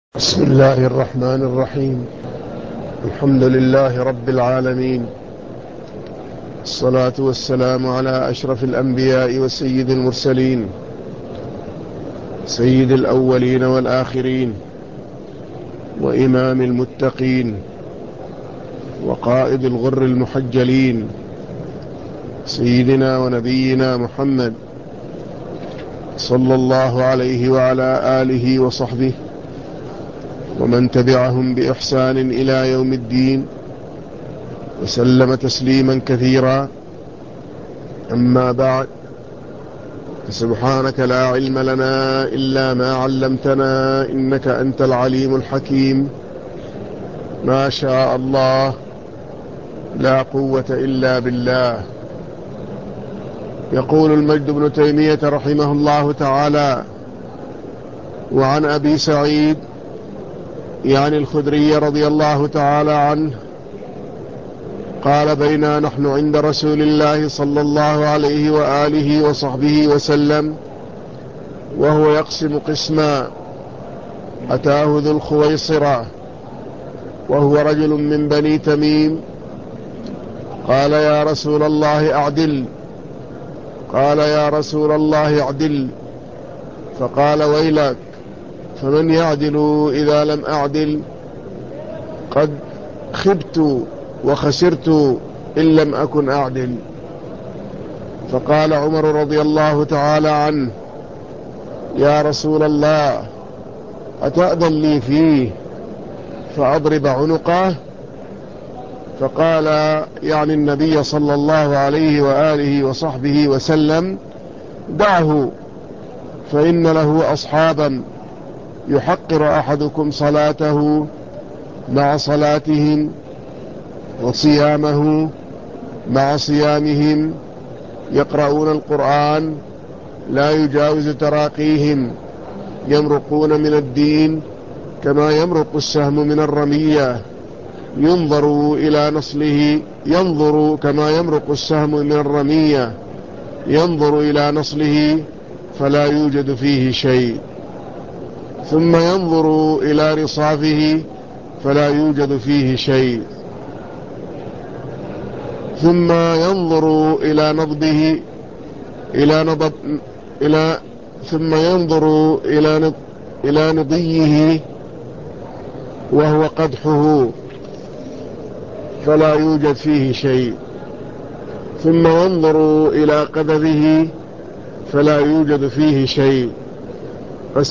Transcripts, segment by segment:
بسم الله الرحمن الرحيم. الحمد لله رب العالمين، الصلاة والسلام على أشرف الأنبياء وسيد المرسلين، سيد الأولين والآخرين، وإمام المتقين، وقائد الغر المحجلين، سيدنا ونبينا محمد صلى الله عليه وعلى آله وصحبه ومن تبعهم بإحسان إلى يوم الدين، وسلم تسليما كثيرا. أما بعد، سبحانك لا علم لنا إلا ما علمتنا، إنك أنت العليم الحكيم. ما شاء الله، لا قوة إلا بالله. يقول المجد بن تيمية رحمه الله تعالى: وعن أبي سعيد يعني الخدري رضي الله تعالى عنه قال: بينا نحن عند رسول الله صلى الله عليه وآله وصحبه وسلم وهو يقسم قسما، أتاه ذو الخويصرة وهو رجل من بني تميم، قال: يا رسول الله أعدل. قال: يا رسول الله أعدل. فقال: ويلك، فمن يعدل إذا لم أعدل؟ قد خبت وخسرت إن لم أكن أعدل. فقال عمر رضي الله تعالى عنه: يا رسول الله، أتأذن لي فيه فأضرب عنقه؟ فقال يعني النبي صلى الله عليه وآله وصحبه وسلم: دعه، فإن له أصحابا يحقر أحدكم صلاته مع صلاتهم، وصيامه مع صيامهم، يقرؤون القرآن لا يجاوز تراقيهم، يمرقون من الدين كما يمرق السهم من الرمية، ينظر كما يمرق السهم من الرمية، ينظر إلى نصله فلا يوجد فيه شيء، ثم ينظر إلى رصافه فلا يوجد فيه شيء، ثم ينظر إلى نضبه إلى نضب إلى ثم ينظر إلى نضيه وهو قدحه فلا يوجد فيه شيء، ثم ينظر إلى قذفه فلا يوجد فيه شيء. قد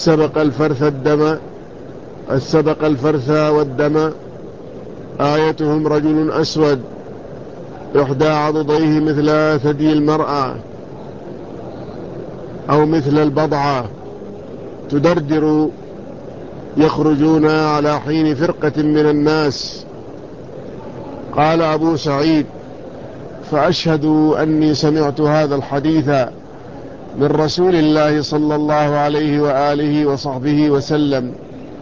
سبق الفرث والدم. آيتهم رجل أسود إحدى عضديه مثل ثدي المرأة أو مثل البضعة تدردر، يخرجون على حين فرقة من الناس. قال أبو سعيد: فأشهد أني سمعت هذا الحديث من رسول الله صلى الله عليه وآله وصحبه وسلم،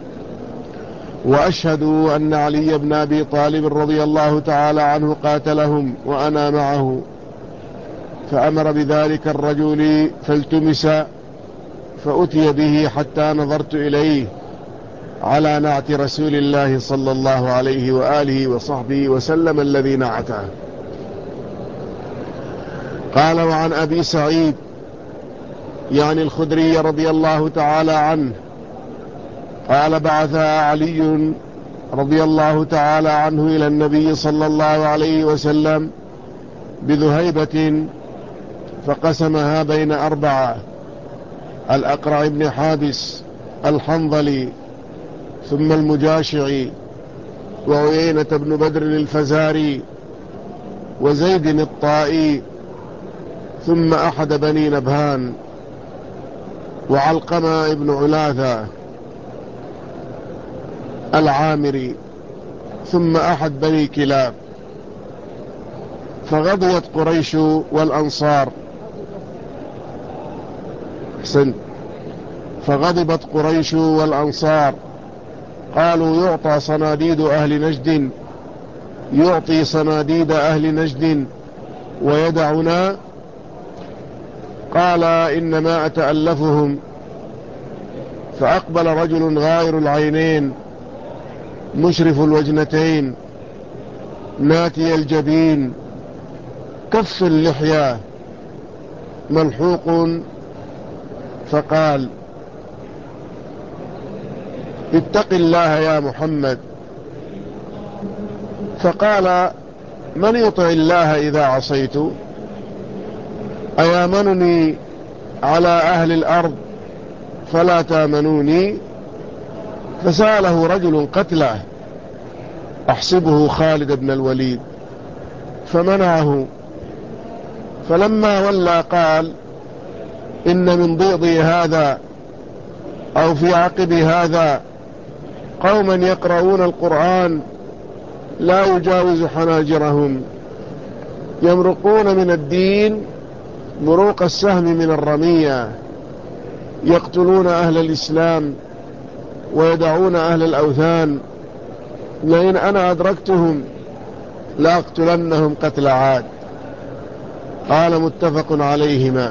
وأشهد أن علي بن أبي طالب رضي الله تعالى عنه قاتلهم وأنا معه، فأمر بذلك الرجل فالتمس، فأتي به حتى نظرت إليه على نعت رسول الله صلى الله عليه وآله وصحبه وسلم الذي نعته. قال: وعن أبي سعيد يعني الخدري رضي الله تعالى عنه قال: بعث علي رضي الله تعالى عنه إلى النبي صلى الله عليه وسلم بذهيبة فقسمها بين أربعة: الأقرع بن حابس، الحنظلي، ثم المجاشعي، وعيينة بن بدر الفزاري، وزيد الطائي، ثم أحد بني نبهان، وعلقمة بن علاثة العامري، ثم أحد بني كلاب. فغضيت قريش والأنصار حسن فغضبت قريش والأنصار، قالوا: يعطي صناديد أهل نجد ويدعنا. قال: إنما أتألفهم، فأقبل رجل غائر العينين مشرف الوجنتين ناتي الجبين كف اللحية ملحوق، فقال: اتق الله يا محمد. فقال: من يطع الله إذا عصيت؟ أيامنني على أهل الأرض فلا تامنوني؟ فسأله رجل قتله أحسبه خالد بن الوليد فمنعه، فلما ولى قال: إن من ضيضي هذا أو في عقب هذا قوما يقرؤون القرآن لا يجاوز حناجرهم، يمرقون من الدين مروق السهم من الرمية، يقتلون أهل الإسلام ويدعون أهل الأوثان، لئن أنا أدركتهم لأقتلنهم قتل عاد. قال: متفق عليهما.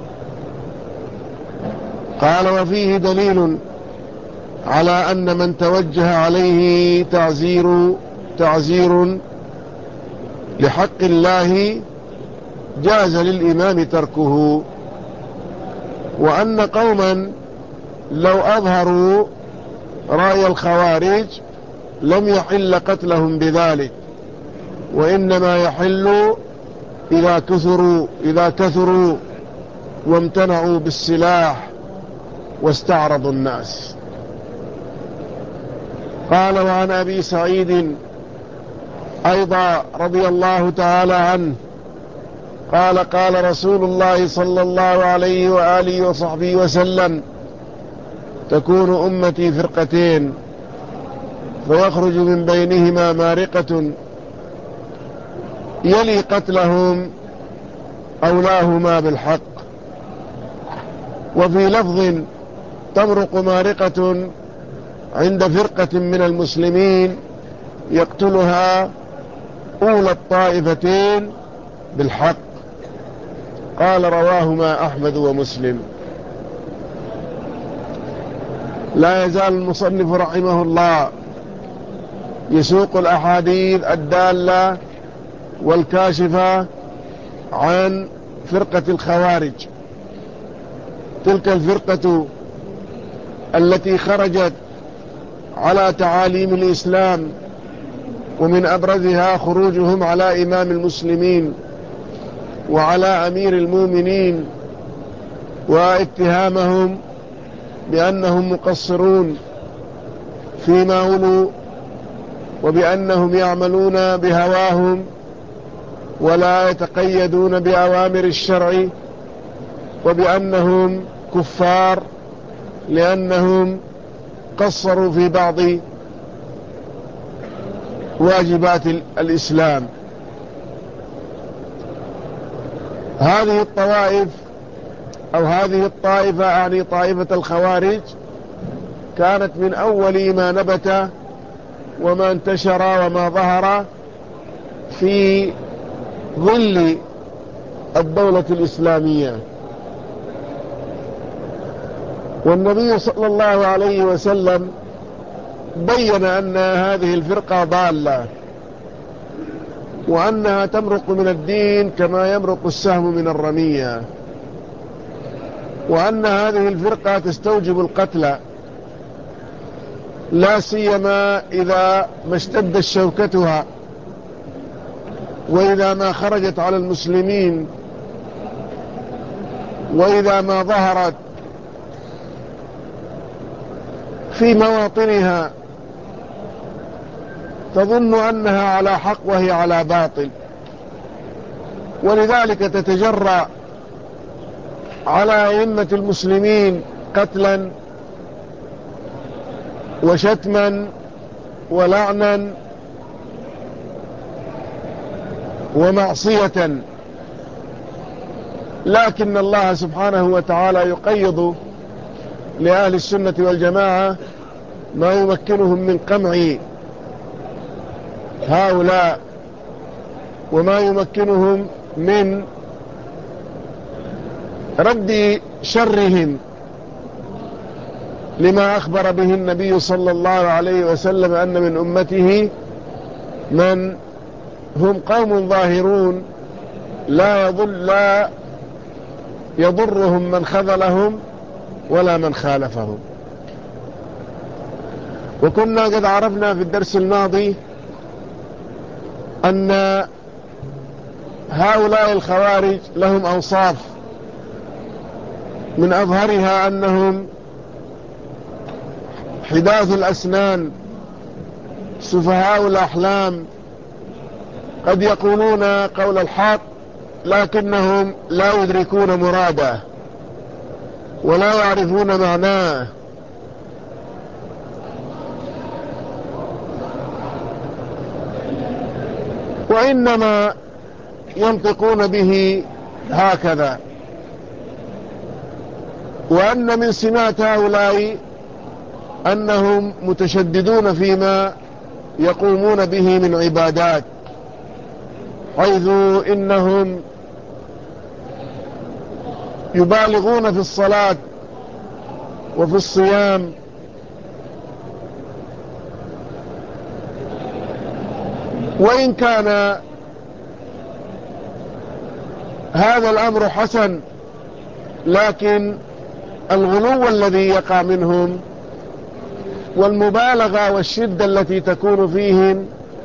قال: وفيه دليل على أن من توجه عليه تعزير لحق الله جاز للإمام تركه، وأن قوما لو أظهروا رأي الخوارج لم يحل قتلهم بذلك، وإنما يحل إذا كثروا وامتنعوا بالسلاح واستعرضوا الناس. قال: وعن أبي سعيد أيضا رضي الله تعالى عنه قال: قال رسول الله صلى الله عليه وآله وصحبه وسلم: تكون أمتي فرقتين، فيخرج من بينهما مارقة يلي قتلهم أولاهما بالحق. وفي لفظ: تمرق مارقة عند فرقة من المسلمين يقتلها أولى الطائفتين بالحق. قال: رواهما أحمد ومسلم. لا يزال المصنف رحمه الله يسوق الأحاديث الدالة والكاشفة عن فرقة الخوارج، تلك الفرقة التي خرجت على تعاليم الإسلام، ومن أبرزها خروجهم على إمام المسلمين وعلى أمير المؤمنين واتهامهم بأنهم مقصرون فيما ولوا، وبأنهم يعملون بهواهم ولا يتقيدون بأوامر الشرع، وبأنهم كفار لأنهم قصروا في بعض واجبات الإسلام. هذه الطوائف أو هذه الطائفة، يعني طائفة الخوارج، كانت من أول ما نبت وما انتشر وما ظهر في ظل الدولة الإسلامية. والنبي صلى الله عليه وسلم بين أن هذه الفرقة ضالة، وأنها تمرق من الدين كما يمرق السهم من الرمية، وأن هذه الفرقة تستوجب القتل، لا سيما إذا ما اشتدت شوكتها، وإذا ما خرجت على المسلمين، وإذا ما ظهرت في مواطنها تظن أنها على حق وهي على باطل، ولذلك تتجرأ على أئمة المسلمين قتلا وشتما ولعنا ومعصية. لكن الله سبحانه وتعالى يقيض لأهل السنة والجماعة ما يمكنهم من قمع هؤلاء، وما يمكنهم من رد شرهم لما أخبر به النبي صلى الله عليه وسلم أن من أمته من هم قوم ظاهرون لا يضرهم من خذلهم ولا من خالفهم. وكنا قد عرفنا في الدرس الماضي أن هؤلاء الخوارج لهم أوصاف، من أظهرها أنهم حداث الأسنان سفهاء الأحلام، قد يقولون قول الحق لكنهم لا يدركون مراده ولا يعرفون معناه، وإنما ينطقون به هكذا. وأن من سمات هؤلاء أنهم متشددون فيما يقومون به من عبادات، حيث إنهم يبالغون في الصلاة وفي الصيام، وإن كان هذا الأمر حسن، لكن الغلو الذي يقع منهم والمبالغة والشدة التي تكون فيهم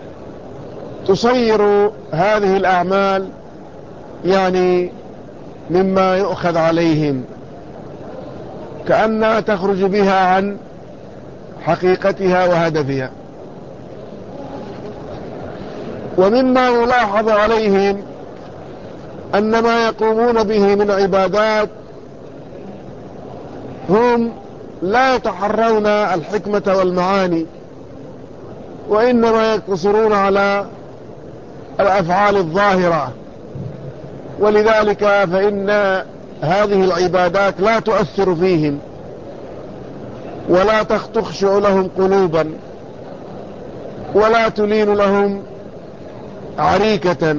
تصير هذه الأعمال يعني مما يؤخذ عليهم، كأنها تخرج بها عن حقيقتها وهدفها. ومما يلاحظ عليهم أن ما يقومون به من عبادات هم لا يتحرون الحكمة والمعاني، وإنما يقتصرون على الأفعال الظاهرة، ولذلك فإن هذه العبادات لا تؤثر فيهم ولا تخشع لهم قلوبا ولا تلين لهم عريكة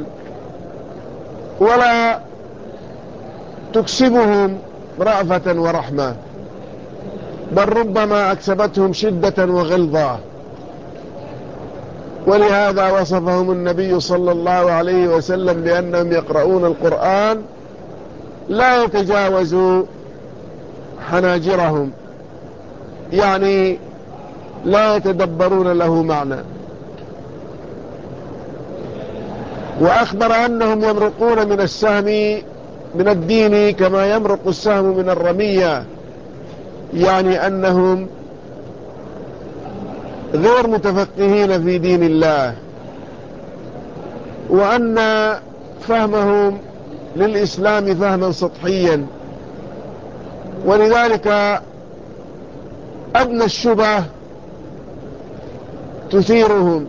ولا تكسبهم رأفة ورحمة، بل ربما أكسبتهم شدة وغلظة. ولهذا وصفهم النبي صلى الله عليه وسلم بأنهم يقرؤون القرآن لا يتجاوز حناجرهم، يعني لا يتدبرون له معنى. وأخبر أنهم يمرقون من السهم من الدين كما يمرق السهم من الرمية، يعني أنهم غير متفقهين في دين الله، وأن فهمهم للإسلام فهما سطحيا، ولذلك أدنى الشبه تثيرهم،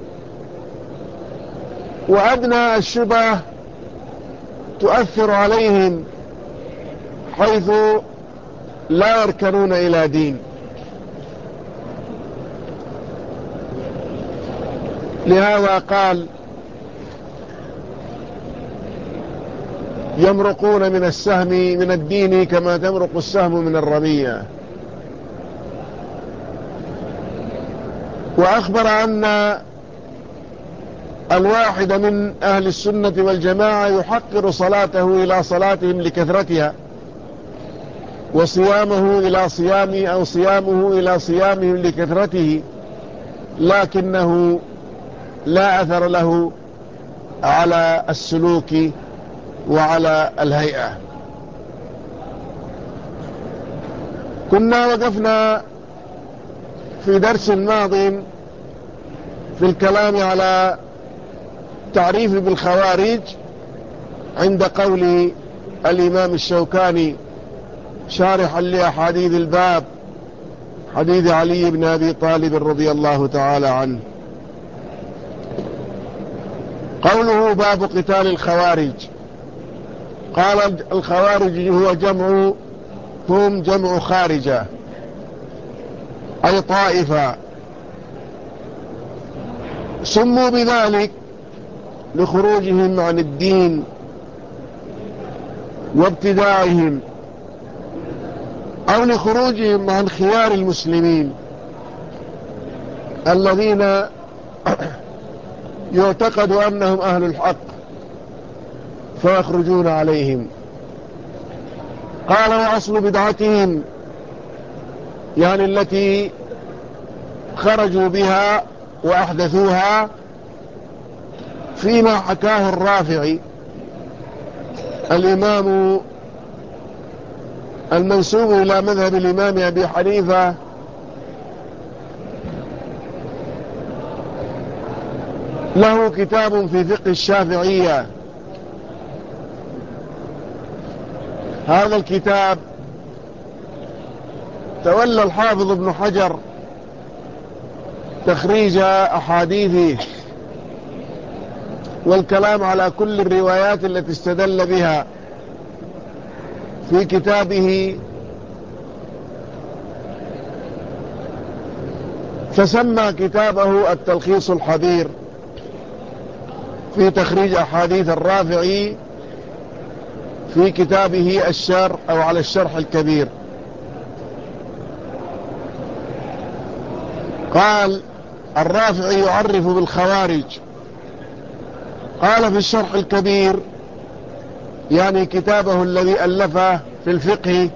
وأدنى الشبه تؤثر عليهم، حيث لا يركنون إلى دين. لهذا قال يمرقون من السهم من الدين كما تمرق السهم من الرمية. وأخبر أن الواحد من أهل السنة والجماعة يحقر صلاته إلى صلاتهم لكثرتها، وصيامه إلى صيامه أو صيامه إلى صيامهم لكثرته، لكنه لا أثر له على السلوك وعلى الهيئة. كنا وقفنا في درس ماض في الكلام على تعريف بالخوارج عند قول الإمام الشوكاني شارحا لأحاديث الباب، حديث علي بن أبي طالب رضي الله تعالى عنه، قوله باب قتال الخوارج. قال الخوارج هم جمع خارجة، أي طائفة، سموا بذلك لخروجهم عن الدين وابتداعهم، أو لخروجهم عن خيار المسلمين الذين يعتقد أنهم أهل الحق فيخرجون عليهم. قال وأصل بدعتهم يعني التي خرجوا بها وأحدثوها فيما حكاه الرافعي الإمام المنسوب إلى مذهب الإمام أبي حنيفة له كتاب في فقه الشافعية. هذا الكتاب تولى الحافظ ابن حجر تخريج أحاديثه والكلام على كل الروايات التي استدل بها في كتابه، فسمى كتابه التلخيص الحبير في تخريج أحاديث الرافعي في كتابه الشرح أو على الشرح الكبير. قال الرافعي يعرف بالخوارج، قال في الشرح الكبير يعني كتابه الذي ألفه في الفقه،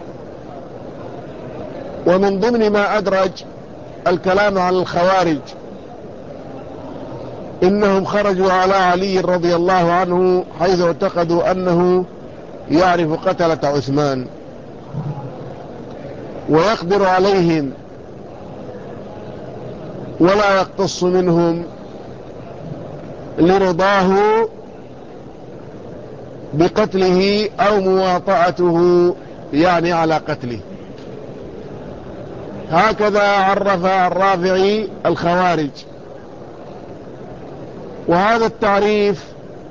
ومن ضمن ما أدرج الكلام على الخوارج إنهم خرجوا على علي رضي الله عنه حيث اعتقدوا أنه يعرف قتلة عثمان ويقدر عليهم ولا يقتص منهم لرضاه بقتله أو مواطأته يعني على قتله. هكذا عرف الرافعي الخوارج، وهذا التعريف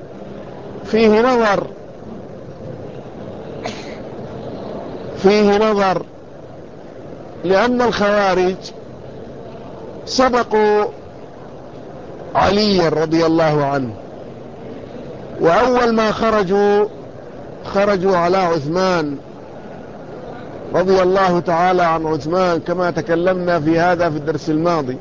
فيه نظر لأن الخوارج سبقوا علي رضي الله عنه، وأول ما خرجوا على عثمان رضي الله تعالى عن عثمان كما تكلمنا في هذا في الدرس الماضي،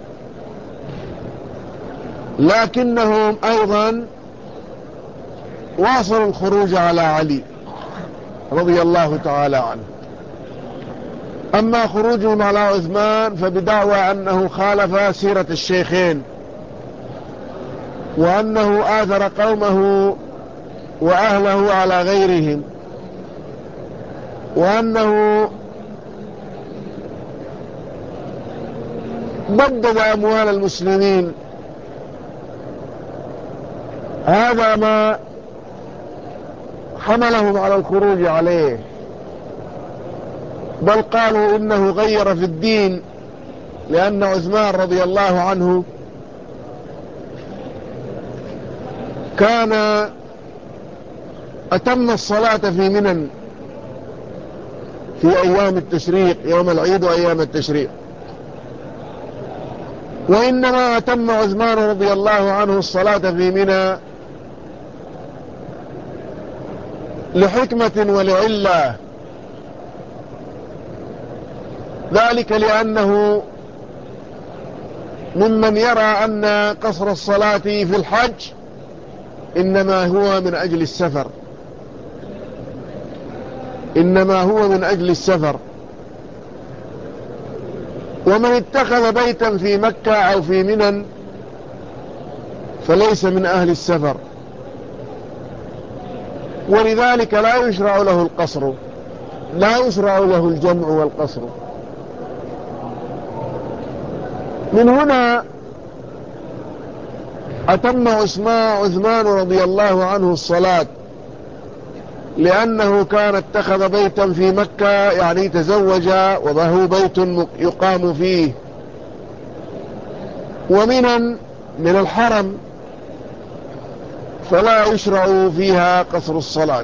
لكنهم أيضا واصلوا الخروج على علي رضي الله تعالى عنه. أما خروجهم على عثمان فبدعوى أنه خالف سيرة الشيخين، وأنه آثر قومه وأهله على غيرهم، وأنه بدد أموال المسلمين. هذا ما حملهم على الخروج عليه، بل قالوا إنه غير في الدين، لأن عثمان رضي الله عنه كان أتم الصلاة في منى في أيام التشريق، يوم العيد وأيام التشريق، وإنما أتم عثمان رضي الله عنه الصلاة في منى لحكمة ولعلة، ذلك لأنه ممن يرى أن قصر الصلاة في الحج إنما هو من أجل السفر، إنما هو من أجل السفر. ومن اتخذ بيتا في مكة أو في منى فليس من أهل السفر، ولذلك لا يشرع له القصر، لا يشرع له الجمع والقصر. من هنا أتم عثمان رضي الله عنه الصلاة، لأنه كان اتخذ بيتا في مكة يعني تزوج وله بيت يقام فيه، ومنا من الحرم فلا يشرع فيها قصر الصلاة.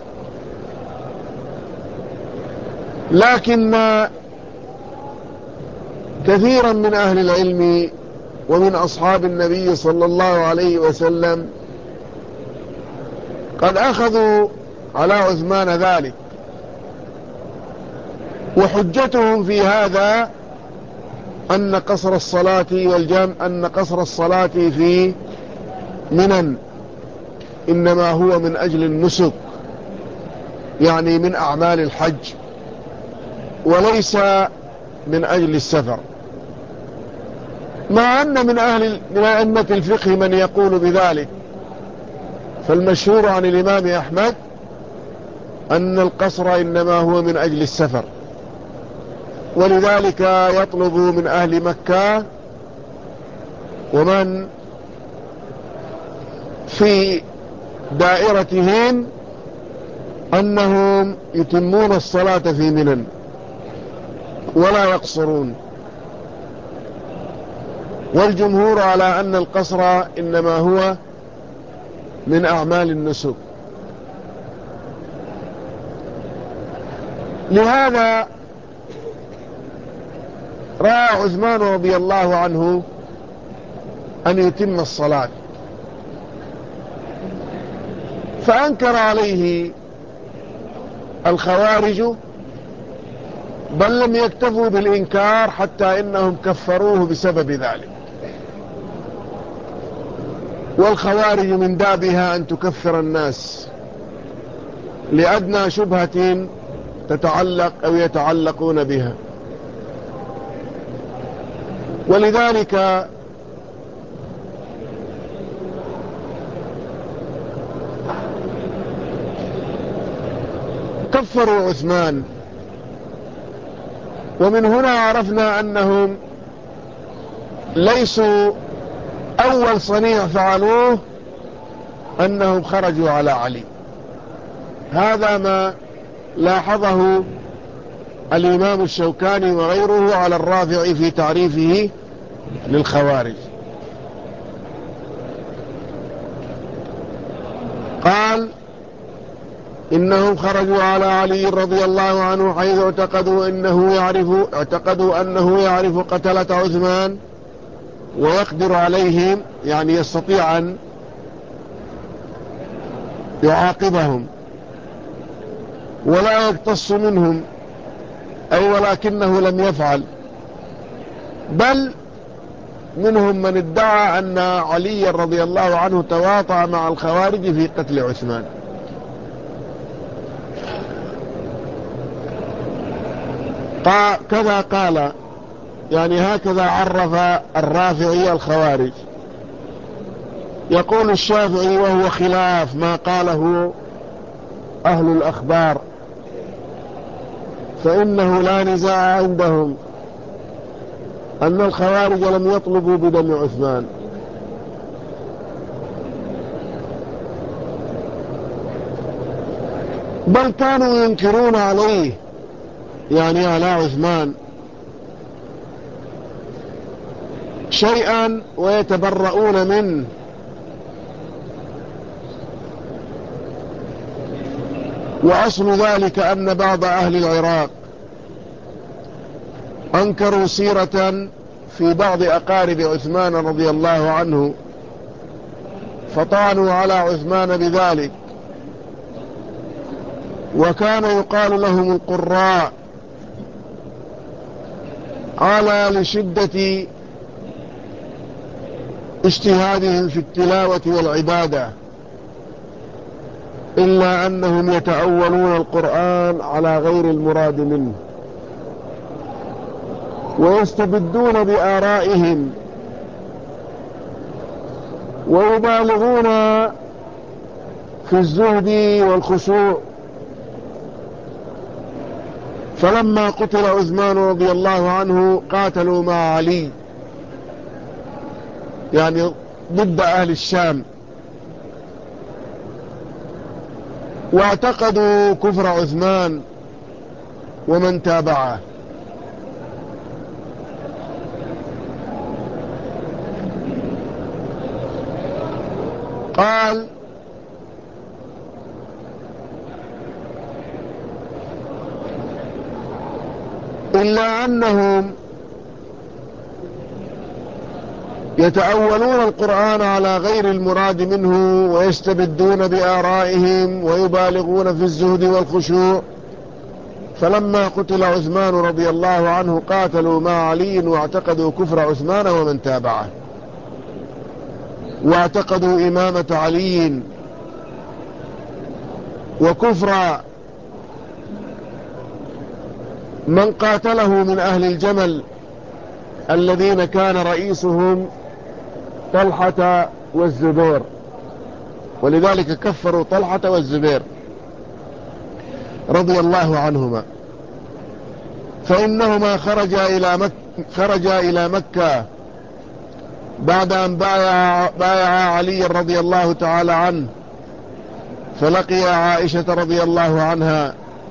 لكن كثيرا من أهل العلم ومن أصحاب النبي صلى الله عليه وسلم قد أخذوا على عثمان ذلك، وحجتهم في هذا أن قصر الصلاة أن قصر الصلاة في منن إنما هو من أجل النسك، يعني من أعمال الحج، وليس من أجل السفر، مع أن من أئمة الفقه من يقول بذلك. فالمشهور عن الإمام أحمد أن القصر إنما هو من أجل السفر، ولذلك يطلب من أهل مكة ومن في دائرتهم أنهم يتمون الصلاة في منى ولا يقصرون، والجمهور على أن القصر إنما هو من أعمال النسك. لهذا رأى عثمان رضي الله عنه أن يتم الصلاة، فأنكر عليه الخوارج، بل لم يكتفوا بالإنكار حتى إنهم كفروه بسبب ذلك. والخوارج من دابها أن تكفر الناس لأدنى شبهة تتعلق أو يتعلقون بها، ولذلك كفروا عثمان. ومن هنا عرفنا أنهم ليسوا أول صنيع فعلوه أنهم خرجوا على علي. هذا ما لاحظه الإمام الشوكاني وغيره على الرافع في تعريفه للخوارج. قال إنهم خرجوا على علي رضي الله عنه حيث اعتقدوا أنه يعرف قتلة عثمان ويقدر عليهم، يعني يستطيع أن يعاقبهم ولا يقتص منهم، أي ولكنه لم يفعل. بل منهم من ادعى أن علي رضي الله عنه تواطأ مع الخوارج في قتل عثمان. كذا قال، يعني هكذا عرف الرافعي الخوارج. يقول الشافعي وهو خلاف ما قاله أهل الأخبار، فإنه لا نزاع عندهم أن الخوارج لم يطلبوا بدم عثمان، بل كانوا ينكرون عليه، يعني على عثمان، شيئا ويتبرؤون منه. وأصل ذلك أن بعض أهل العراق أنكروا سيرة في بعض أقارب عثمان رضي الله عنه، فطعنوا على عثمان بذلك، وكان يقال لهم القراء على لشدة اجتهادهم في التلاوة والعبادة، إلا أنهم يتأولون القرآن على غير المراد منه، ويستبدون بآرائهم، ويبالغون في الزهد والخشوع. فلما قتل عثمان رضي الله عنه قاتلوا مع علي، يعني ضد أهل الشام، واعتقدوا كفر عثمان ومن تابعه. قال إلا أنهم يتأولون القرآن على غير المراد منه، ويستبدون بآرائهم، ويبالغون في الزهد والخشوع، فلما قتل عثمان رضي الله عنه قاتلوا مع علي واعتقدوا كفر عثمان ومن تابعه، واعتقدوا إمامة علي وكفر من قاتله من أهل الجمل الذين كان رئيسهم طلحة والزبير، ولذلك كفروا طلحة والزبير رضي الله عنهما، فإنهما خرجا إلى مكة بعد أن بايع علي رضي الله تعالى عنه، فلقي عائشة رضي الله عنها،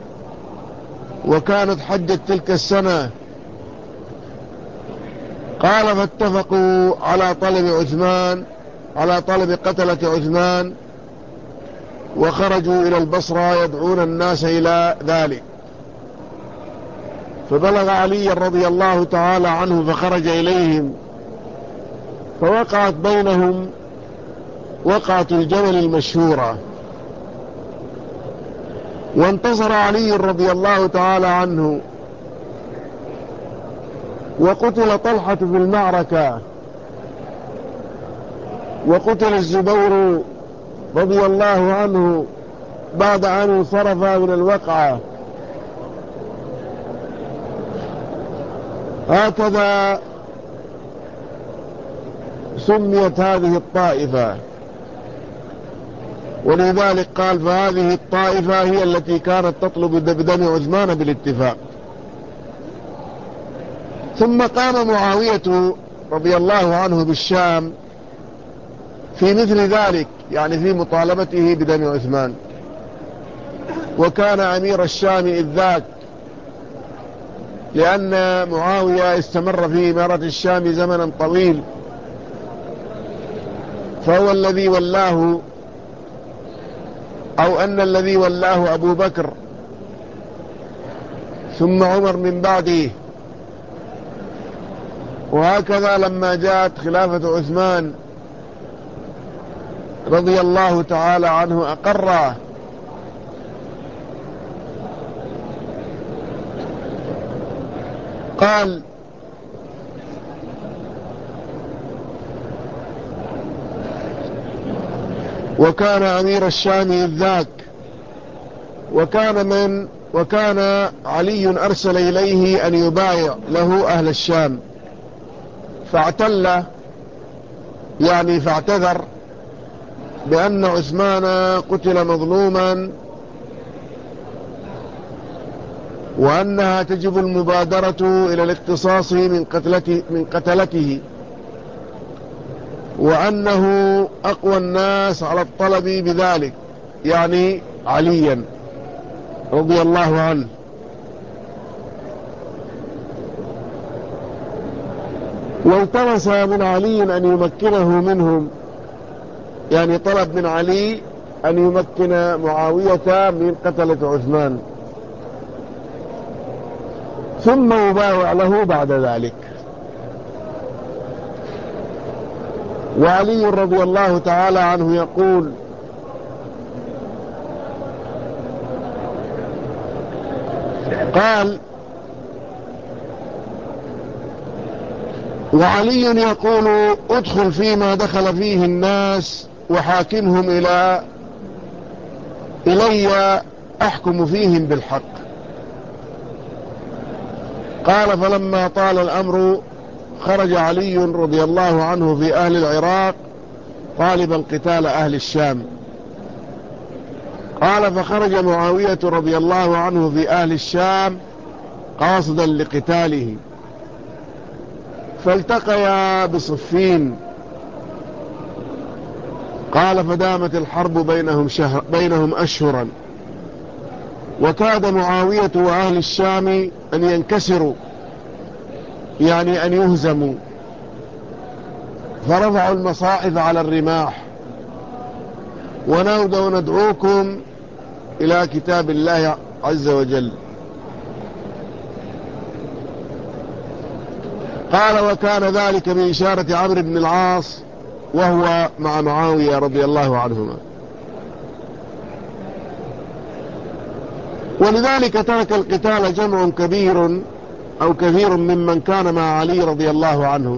وكانت حجة تلك السنة. قال فاتفقوا على طلب قتلة عثمان، وخرجوا إلى البصرة يدعون الناس إلى ذلك، فبلغ علي رضي الله تعالى عنه فخرج إليهم، فوقعت بينهم وقعة الجمل المشهورة، وانتصر علي رضي الله تعالى عنه، وقتل طلحة في المعركة، وقتل الزبير رضي الله عنه بعد أن انصرف من الوقعة. هكذا سميت هذه الطائفة، ولذلك قال فهذه الطائفة هي التي كانت تطلب بدم عثمان بالاتفاق. ثم قام معاوية رضي الله عنه بالشام في مثل ذلك، يعني في مطالبته بدم عثمان، وكان أمير الشام إذ ذاك، لأن معاوية استمر في إمارة الشام زمنا طويل، فهو الذي ولاه، أو أن الذي ولاه أبو بكر ثم عمر من بعده. وهكذا لما جاءت خلافة عثمان رضي الله تعالى عنه أقره، قال وكان أمير الشام إذ ذاك، وكان علي أرسل إليه أن يبايع له أهل الشام، فاعتذر بأن عثمان قتل مظلوما، وأنها تجب المبادرة إلى الاقتصاص من قتلته، وأنه أقوى الناس على الطلب بذلك، يعني عليا رضي الله عنه. والتمس من علي أن يمكنه منهم، يعني طلب من علي أن يمكن معاوية من قتلة عثمان، ثم يبايع له بعد ذلك. وعلي رضي الله تعالى عنه يقول قال وعلي يقول ادخل فيما دخل فيه الناس وحاكمهم إلي أحكم فيهم بالحق. قال فلما طال الأمر خرج علي رضي الله عنه في أهل العراق طالبا قتال أهل الشام. قال فخرج معاوية رضي الله عنه في أهل الشام قاصدا لقتاله، فالتقيا بصفين. قال فدامت الحرب بينهم أشهرا، وكاد معاوية وأهل الشام أن ينكسروا، يعني أن يهزموا، فرفعوا المصاحف على الرماح ونودوا ندعوكم إلى كتاب الله عز وجل. قال وكان ذلك بإشارة عمرو بن العاص وهو مع معاوية رضي الله عنهما. ولذلك ترك القتال جمع كبير أو كثير ممن كان مع علي رضي الله عنه،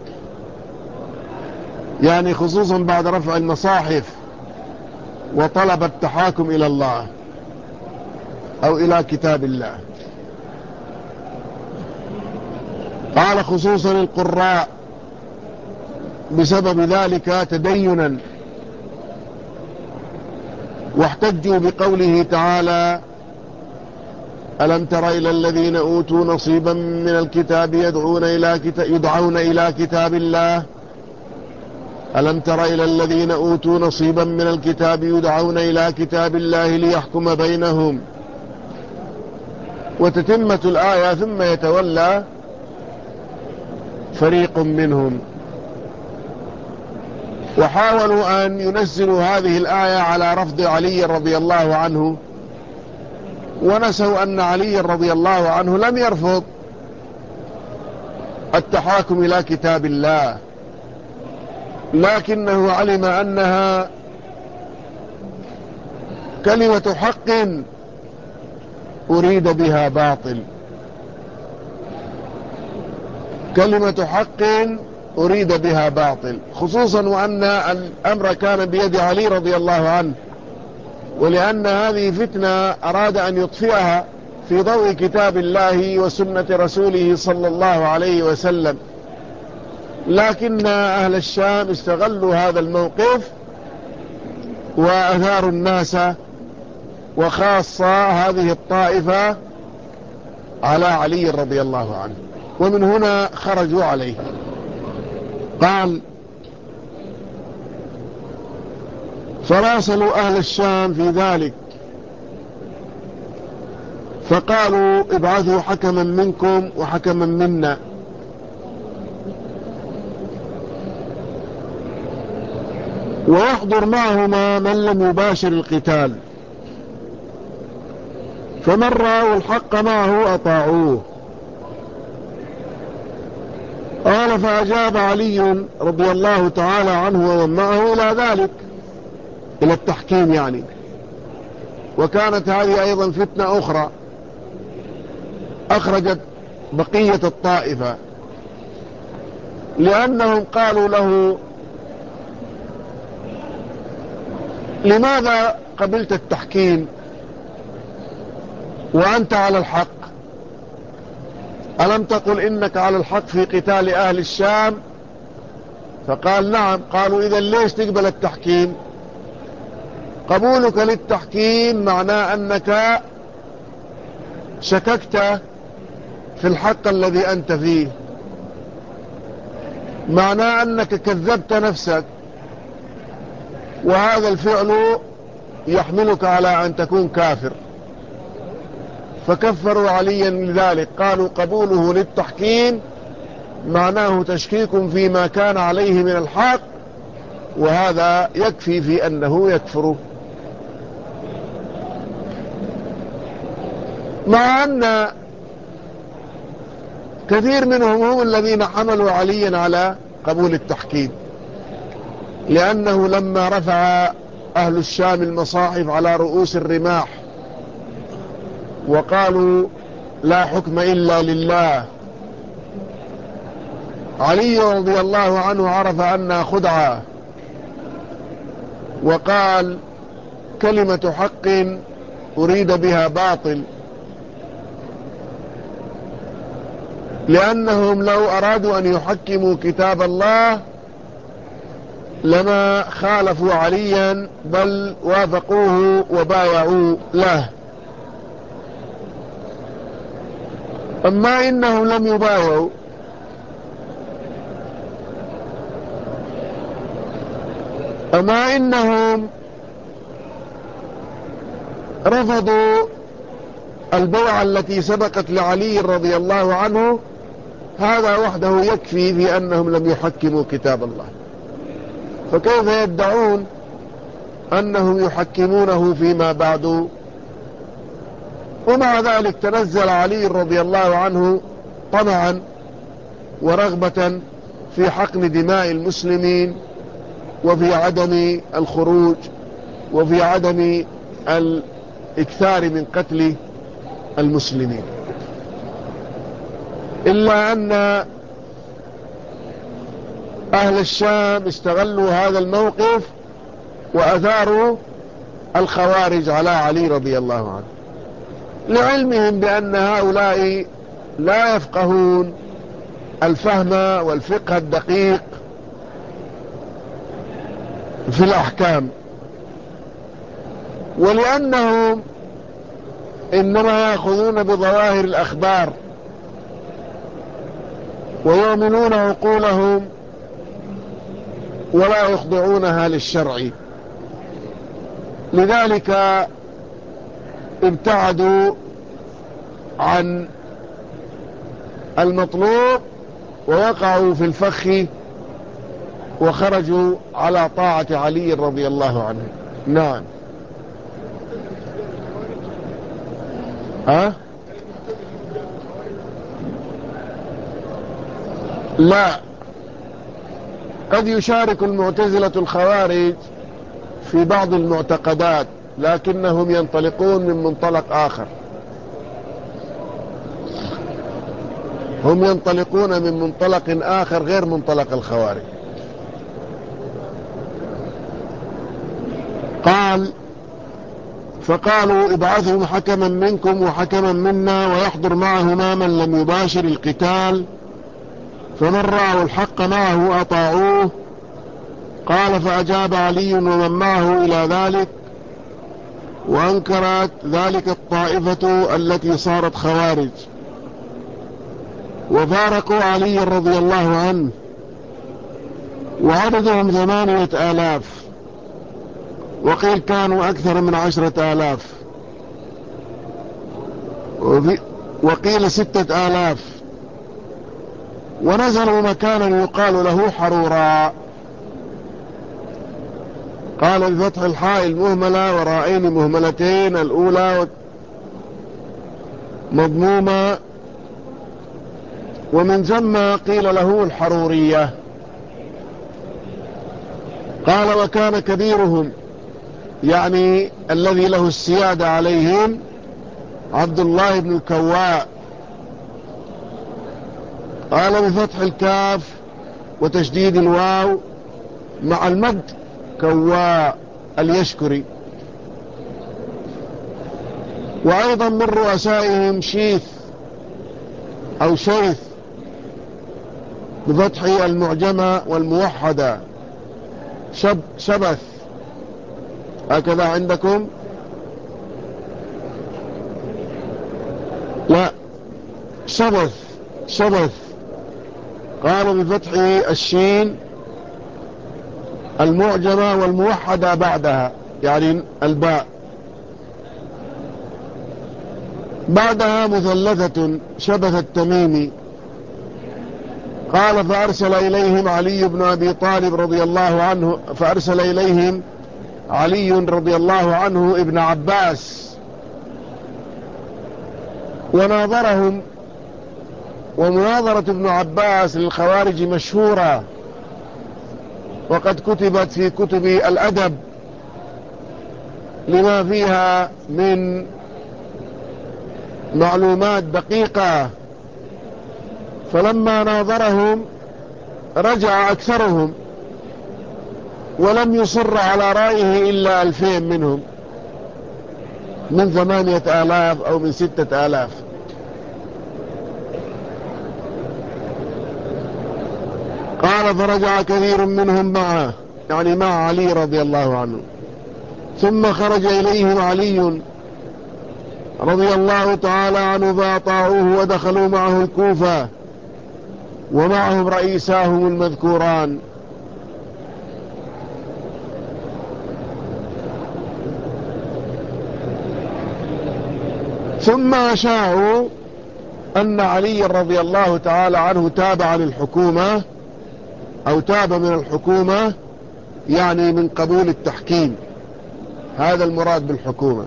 يعني خصوصا بعد رفع المصاحف وطلب التحاكم إلى الله أو إلى كتاب الله. قال خصوصا القراء بسبب ذلك تدينا، واحتجوا بقوله تعالى: ألم تر إلى الذين أوتوا نصيبا من الكتاب يدعون إلى كتاب الله. ألم تر إلى الذين أوتوا نصيبا من الكتاب يدعون إلى كتاب الله ليحكم بينهم. وتتمة الآية: ثم يتولى فريق منهم. وحاولوا أن ينزلوا هذه الآية على رفض علي رضي الله عنه، ونسوا أن علي رضي الله عنه لم يرفض التحاكم إلى كتاب الله، لكنه علم أنها كلمة حق أريد بها باطل، كلمة حق أريد بها باطل، خصوصا وأن الأمر كان بيد علي رضي الله عنه، ولأن هذه فتنة أراد أن يطفئها في ضوء كتاب الله وسنة رسوله صلى الله عليه وسلم. لكن أهل الشام استغلوا هذا الموقف وأثاروا الناس وخاصة هذه الطائفة على علي رضي الله عنه، ومن هنا خرجوا عليه. قال: فراسلوا أهل الشام في ذلك فقالوا: ابعثوا حكما منكم وحكما منا. ويحضر معهما من لم يباشر القتال، فمن رأوا الحق معه أطاعوه. قال: فأجاب علي رضي الله تعالى عنه ومن معه إلى ذلك، إلى التحكيم يعني. وكانت هذه أيضا فتنة أخرى أخرجت بقية الطائفة، لأنهم قالوا له: لماذا قبلت التحكيم وأنت على الحق؟ ألم تقل إنك على الحق في قتال أهل الشام؟ فقال: نعم. قالوا: إذن ليش تقبل التحكيم؟ قبولك للتحكيم معناه أنك شككت في الحق الذي أنت فيه، معناه أنك كذبت نفسك، وهذا الفعل يحملك على أن تكون كافر. فكفروا عليا لذلك، قالوا: قبوله للتحكيم معناه تشكيك فيما كان عليه من الحق، وهذا يكفي في أنه يكفر. مع أن كثير منهم هم الذين حملوا عليا على قبول التحكيم، لأنه لما رفع أهل الشام المصاحف على رؤوس الرماح وقالوا: لا حكم إلا لله، علي رضي الله عنه عرف أنها خدعة، وقال: كلمة حق أريد بها باطل، لأنهم لو أرادوا أن يحكموا كتاب الله لما خالفوا عليا بل وافقوه وبايعوا له. أما إنهم لم يبايعوا، أما إنهم رفضوا البيعة التي سبقت لعلي رضي الله عنه، هذا وحده يكفي في أنهم لم يحكموا كتاب الله. فكيف يدعون أنهم يحكمونه فيما بعد؟ ومع ذلك تنزل علي رضي الله عنه طمعا ورغبة في حقن دماء المسلمين، وفي عدم الخروج، وفي عدم الإكثار من قتل المسلمين، إلا أن أهل الشام استغلوا هذا الموقف وأثاروا الخوارج على علي رضي الله عنه، لعلمهم بأن هؤلاء لا يفقهون الفهم والفقه الدقيق في الأحكام، ولأنهم إنما يأخذون بظواهر الأخبار ويؤمنون عقولهم ولا يخضعونها للشرع، لذلك ابتعدوا عن المطلوب ووقعوا في الفخ وخرجوا على طاعة علي رضي الله عنه. نعم. لا، قد يشارك المعتزلة الخوارج في بعض المعتقدات، لكنهم ينطلقون من منطلق آخر، هم ينطلقون من منطلق آخر غير منطلق الخوارج. قال: فقالوا ابعثوا حكما منكم وحكما منا ويحضر معهما من لم يباشر القتال، فمن رأوا الحق معه أطاعوه. قال: فأجاب علي ومن معه إلى ذلك، وأنكرت ذلك الطائفة التي صارت خوارج، وفارقوا علي رضي الله عنه، وعددهم 8,000، وقيل كانوا أكثر من 10,000، وقيل 6,000، ونزلوا مكانا يقال له حروراء. قال بفتح الحاء المهملة ورائين مهملتين، الأولى مضمومة، ومن ثم قيل له الحرورية. قال: وكان كبيرهم، يعني الذي له السيادة عليهم، عبد الله بن الكواء. قال بفتح الكاف وتشديد الواو مع المد، كواء اليشكري. وأيضا من رؤسائهم شيث أو شيث بفتح المعجمة والموحدة، شبث، هكذا عندكم؟ لا، شبث. قالوا بفتح الشين المعجمة والموحدة بعدها، يعني الباء بعدها مثلثة، شبث التميمي. قال: فأرسل إليهم علي بن أبي طالب رضي الله عنه، فأرسل إليهم علي رضي الله عنه ابن عباس وناظرهم. ومناظرة ابن عباس للخوارج مشهورة، وقد كتبت في كتب الأدب لما فيها من معلومات دقيقة. فلما ناظرهم رجع أكثرهم، ولم يصر على رأيه إلا 2000 منهم، من 8,000 أو من 6,000. قال: فرجع كثير منهم معه، يعني مع علي رضي الله عنه، ثم خرج إليهم علي رضي الله تعالى عنه فأطاعوه ودخلوا معه الكوفة، ومعهم رئيساهم المذكوران. ثم أشاعوا أن علي رضي الله تعالى عنه تاب عن الحكومة، أو تاب من الحكومة، يعني من قبول التحكيم، هذا المراد بالحكومة،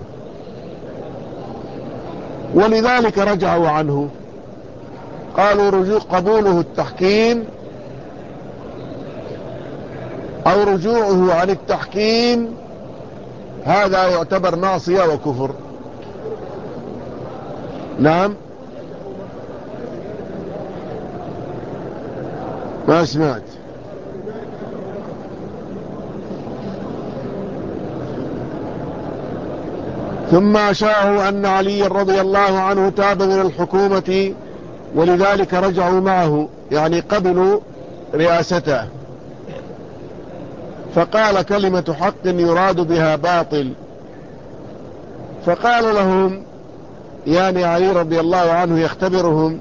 ولذلك رجعوا عنه. قالوا رجوع قبوله التحكيم أو رجوعه عن التحكيم هذا يعتبر معصية وكفر. نعم، ما سمعت. ثم أشاعوا أن علي رضي الله عنه تاب من الحكومة ولذلك رجعوا معه، يعني قبلوا رئاسته، فقال كلمة حق يراد بها باطل. فقال لهم، يعني علي رضي الله عنه يختبرهم،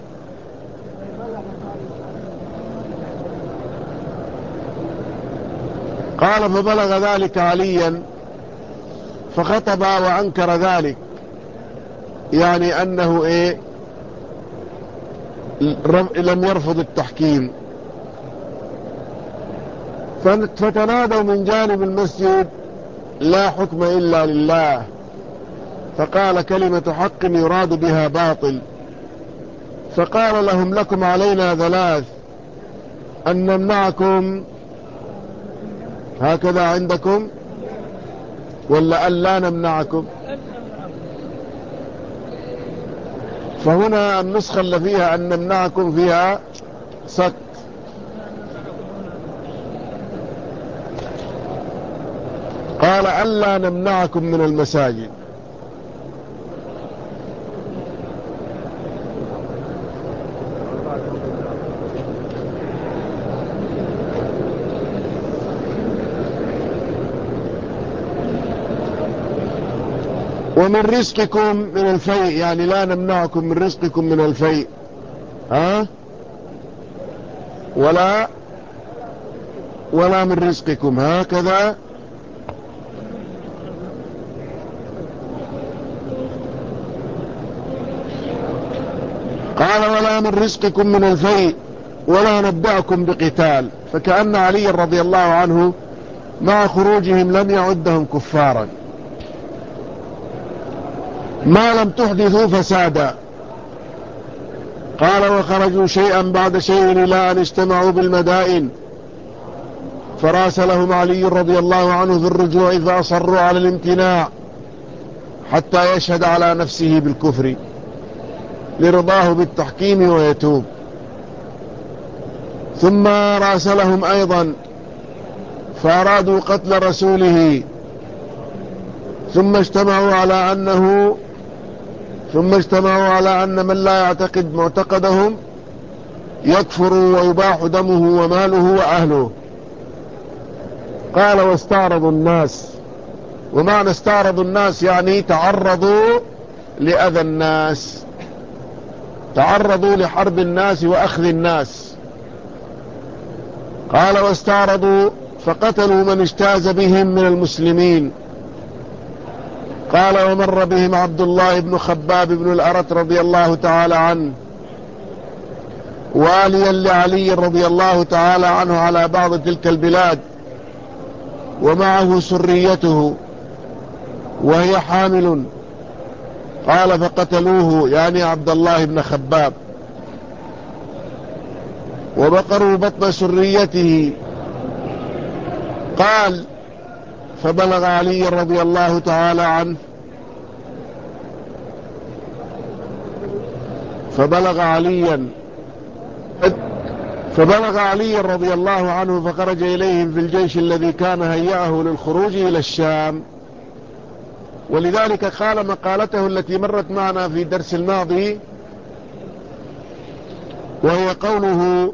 قال فبلغ ذلك عليا فخطب وأنكر ذلك، يعني أنه لم يرفض التحكيم. فتنادوا من جانب المسجد لا حكم إلا لله، فقال كلمة حق يراد بها باطل. فقال لهم لكم علينا ثلاث: أن نمنعكم، هكذا عندكم ولا أن لا نمنعكم؟ فهنا النسخة اللي فيها أن نمنعكم فيها سكت. قال ألا نمنعكم من المساجد. ومن رزقكم من الفيء، يعني لا نمنعكم من رزقكم من الفيء، ولا من رزقكم، هكذا. قال ولا من رزقكم من الفيء ولا نبدأكم بقتال. فكأن علي رضي الله عنه مع خروجهم لم يعدهم كفارا ما لم تحدثوا فسادا. قال وخرجوا شيئا بعد شيء إلى أن اجتمعوا بالمدائن، فراسلهم علي رضي الله عنه في الرجوع فأصروا على الامتناع حتى يشهد على نفسه بالكفر لرضاه بالتحكيم ويتوب. ثم راسلهم أيضا فأرادوا قتل رسوله، ثم اجتمعوا على أن من لا يعتقد معتقدهم يكفر ويباح دمه وماله وأهله. قال واستعرضوا الناس، ومعنى استعرضوا الناس يعني تعرضوا لأذى الناس، تعرضوا لحرب الناس وأخذ الناس. قال واستعرضوا فقتلوا من اجتاز بهم من المسلمين. قال ومر بهم عبد الله بن خباب بن الأرت رضي الله تعالى عنه واليا لعلي رضي الله تعالى عنه على بعض تلك البلاد، ومعه سريته وهي حامل. قال فقتلوه، يعني عبد الله بن خباب، وبقروا بطن سريته. قال فبلغ علي رضي الله تعالى عنه فبلغ علي رضي الله عنه فخرج إليهم في الجيش الذي كان هيأه للخروج إلى الشام. ولذلك قال مقالته التي مرت معنا في درس الماضي، وهي قوله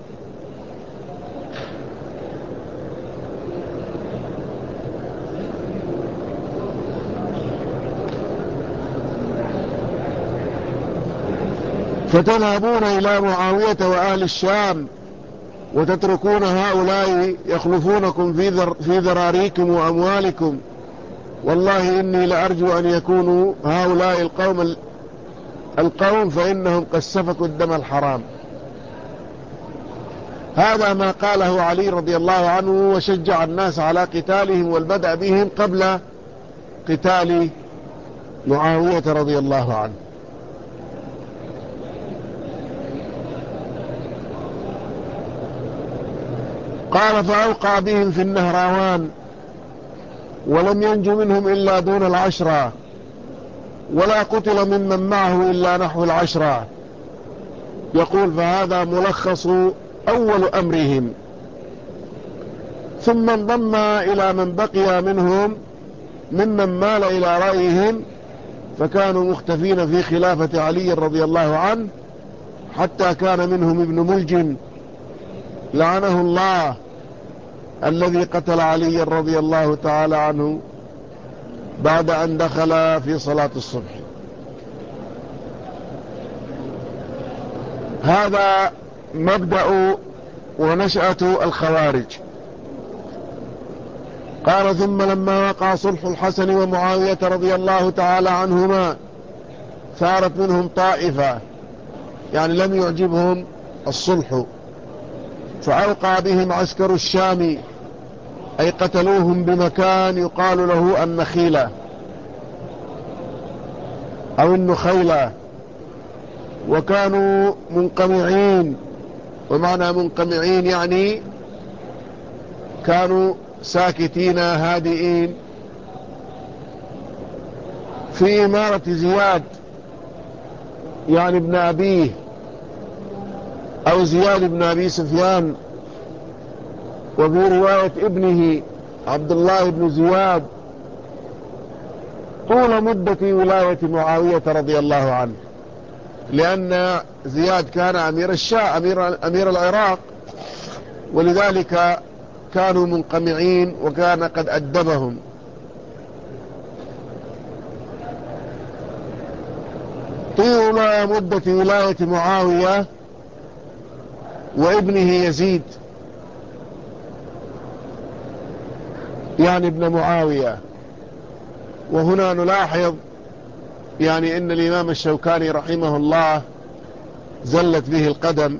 فتذهبون إلى معاوية وأهل الشام وتتركون هؤلاء يخلفونكم في ذراريكم وأموالكم، والله إني لأرجو أن يكونوا هؤلاء القوم فإنهم قد سفكوا الدم الحرام. هذا ما قاله علي رضي الله عنه، وشجع الناس على قتالهم والبدء بهم قبل قتال معاوية رضي الله عنه. قال فأوقع بهم في النهراوان ولم ينج منهم إلا دون العشرة، ولا قتل ممن معه إلا نحو 10. يقول فهذا ملخص أول أمرهم. ثم انضم إلى من بقي منهم ممن مال إلى رأيهم، فكانوا مختفين في خلافة علي رضي الله عنه، حتى كان منهم ابن ملجم لعنه الله الذي قتل علي رضي الله تعالى عنه بعد أن دخل في صلاة الصبح. هذا مبدأ ونشأة الخوارج. قال ثم لما وقع صلح الحسن ومعاوية رضي الله تعالى عنهما ثارت منهم طائفة، يعني لم يعجبهم الصلح، فأوقع بهم عسكر الشام، أي قتلوهم بمكان يقال له النخيلة أو النخيلة، وكانوا منقمعين. ومعنى منقمعين يعني كانوا ساكتين هادئين في إمارة زياد يعني ابن أبيه، أو زياد بن أبي سفيان، وفي رواية ابنه عبد الله بن زياد، طول مدة ولاية معاوية رضي الله عنه، لأن زياد كان أمير الشام أمير العراق، ولذلك كانوا منقمعين وكان قد أدبهم. طول مدة ولاية معاوية وابنه يزيد يعني ابن معاوية. وهنا نلاحظ يعني ان الامام الشوكاني رحمه الله زلت به القدم،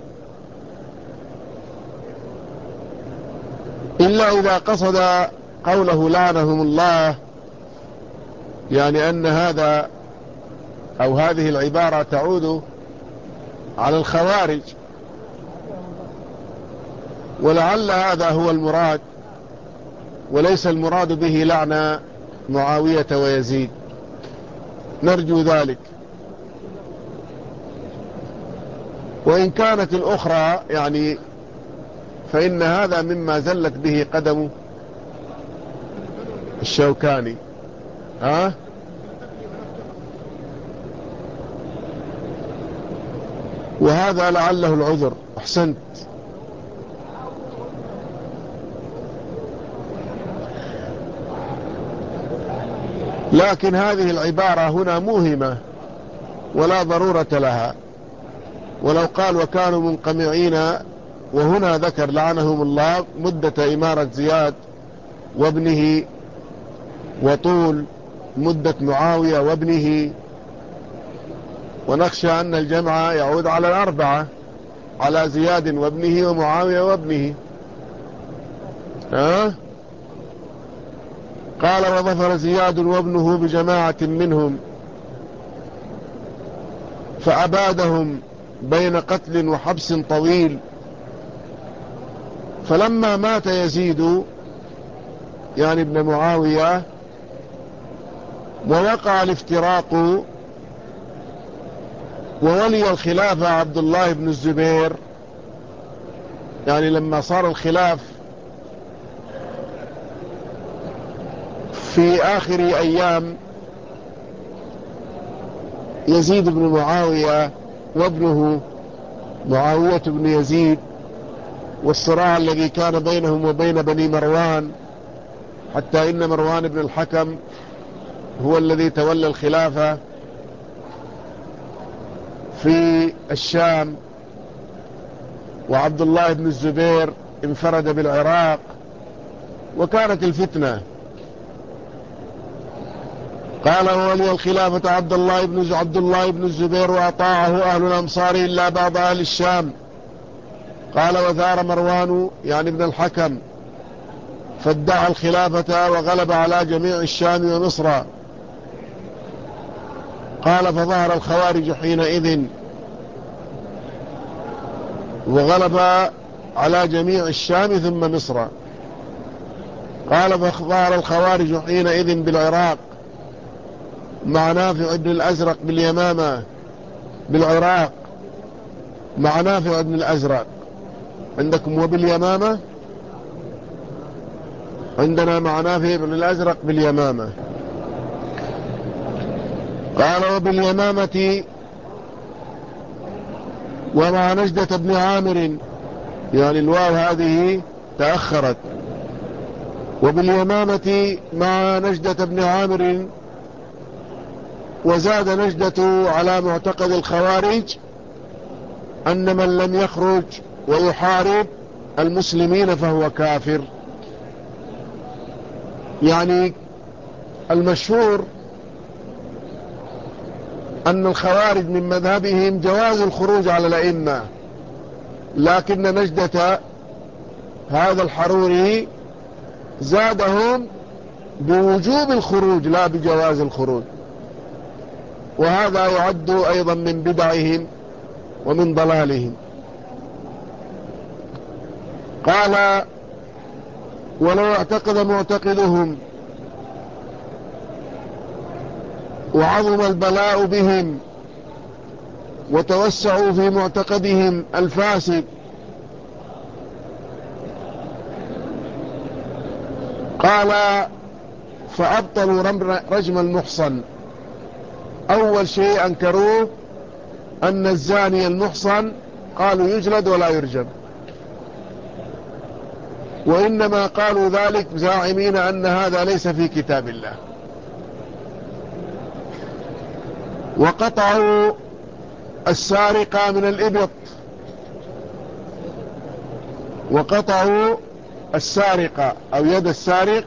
إلا إذا قصد قوله لعنهم الله، يعني أن هذا أو هذه العبارة تعود على الخوارج، ولعل هذا هو المراد، وليس المراد به لعن معاوية ويزيد، نرجو ذلك. وإن كانت الأخرى يعني فإن هذا مما زلت به قدم الشوكاني. وهذا لعله العذر. أحسنت. لكن هذه العبارة هنا موهمة ولا ضرورة لها. ولو قال وكانوا منقمعين، وهنا ذكر لعنهم الله مدة إمارة زياد وابنه، وطول مدة معاوية وابنه، ونخشى أن الجمع يعود على الأربعة، على زياد وابنه ومعاوية وابنه. قال وظفر زياد وابنه بجماعة منهم فأبادهم بين قتل وحبس طويل. فلما مات يزيد يعني ابن معاوية ووقع الافتراق، وولي الخلافة عبد الله بن الزبير، يعني لما صار الخلاف في آخر أيام يزيد بن معاوية وابنه معاوية بن يزيد، والصراع الذي كان بينهم وبين بني مروان، حتى إن مروان بن الحكم هو الذي تولى الخلافة في الشام، وعبد الله بن الزبير انفرد بالعراق، وكانت الفتنة. قال وولي الخلافة عبد الله بن الزبير، وأطاعه أهل الأمصار إلا بعض أهل الشام. قال وثار مروان يعني ابن الحكم فادعى الخلافة وغلب على جميع الشام ومصر. قال فظهر الخوارج حينئذ وغلب على جميع الشام ثم مصر. قال فظهر الخوارج حينئذ بالعراق مع نافع بن الأزرق باليمامة بالعراق، مع نافع بن الأزرق عندكم وباليمامة، عندنا مع نافع بن الأزرق باليمامة. قال وباليمامة ومع نجدة بن عامر، يعني الواو هذه تأخرت. وباليمامة مع نجدة بن عامر، وزاد نجدة على معتقد الخوارج أن من لم يخرج ويحارب المسلمين فهو كافر. يعني المشهور أن الخوارج من مذهبهم جواز الخروج على الأئمة، لكن نجدة هذا الحروري زادهم بوجوب الخروج لا بجواز الخروج، وهذا يعد أيضا من بدعهم ومن ضلالهم. قال ولو اعتقد معتقدهم وعظم البلاء بهم وتوسعوا في معتقدهم الفاسد، قال فأبطلوا رجم المحصن. أول شيء أنكروه أن الزاني المحصن قالوا يجلد ولا يرجم، وإنما قالوا ذلك زاعمين أن هذا ليس في كتاب الله. وقطعوا السارقة من الإبط، وقطعوا السارقة أو يد السارق،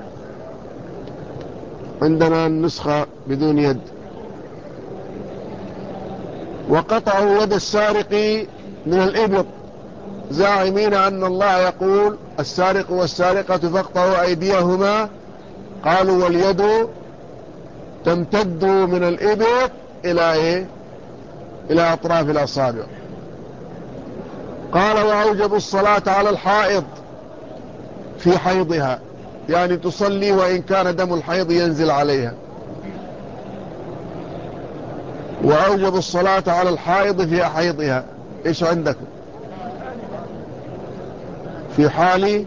عندنا النسخة بدون يد، وقطعوا يد السارق من الإبط زاعمين أن الله يقول السارق والسارقة فاقطعوا أيديهما، قالوا واليد تمتد من الإبط إلى إيه؟ إلى أطراف الأصابع. قال وأوجبوا الصلاة على الحائض في حيضها، يعني تصلي وإن كان دم الحيض ينزل عليها. وأوجبوا الصلاة على الحائض في حيضها. إيش عندك في حالي؟